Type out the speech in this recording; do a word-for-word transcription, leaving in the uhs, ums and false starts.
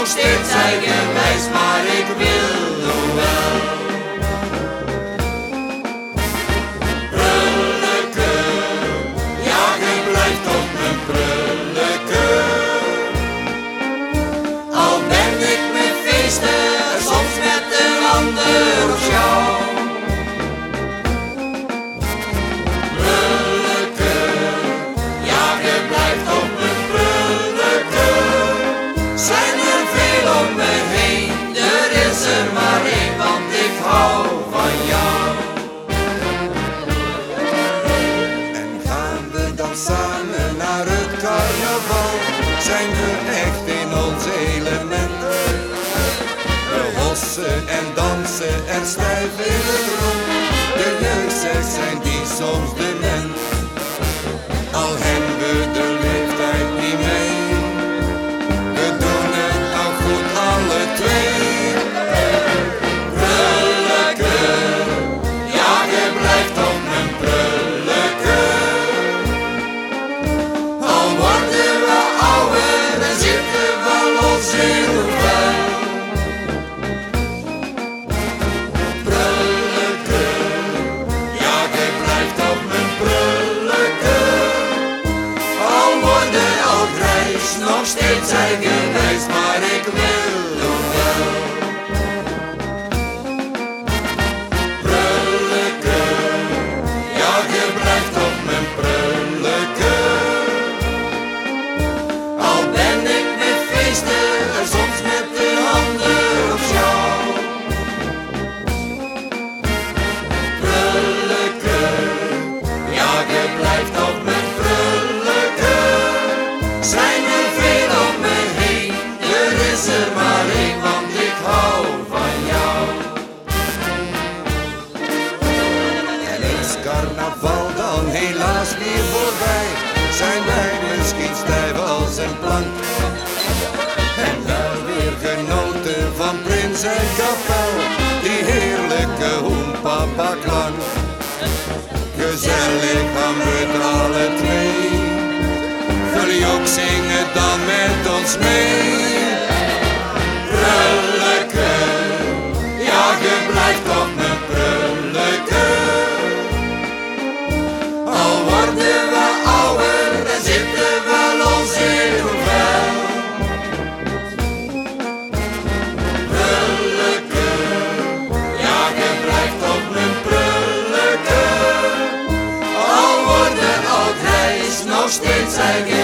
steeds eigenwijs, maar ik wil nog wel. Prulleke, ja, je blijft op mijn prulleke. Al ben ik met feesten, soms met een ander of jou. Prulleke, ja, je blijft op mijn prulleke. Zijn er veel om me heen, er is er maar één, want ik hou van jou. En gaan we dan samen naar het carnaval, zijn we echt in ons element. We hossen en dansen en stijven in het rond, de jeugdzers zijn die soms dement. Al hebben we de leeftijd niet mee, we doen het nou goed alle twee. Prulleke, ja, je blijft op mijn prulleke. Al worden we ouder, dan zitten we los in de vuil. Prulleke, ja, je blijft op mijn prulleke. Al worden al grijs, nog steeds eigenwijs, maar ik wil nog wel. Prulleke, ja, je blijft op mijn prulleke. Al ben ik met feesten, en soms met een ander of jou. Prulleke, ja, je blijft op mijn prulleke. Zijn er veel om me heen, er is er maar één, want ik hou van jou. En is carnaval dan helaas weer voorbij, zijn wij misschien stijf als een plank. En wel weer genoten van Prins en Kapel, die heerlijke hoenpapa klank. Gezellig gaan we het alle twee, wil je ook zingen dan met ons mee? Prulleke, ja, je blijft op mijn prulleke. Al worden we ouder, dan zitten we los in de vuil. Prulleke, ja, je blijft op mijn prulleke. Al worden al grijs, nog steeds eigen.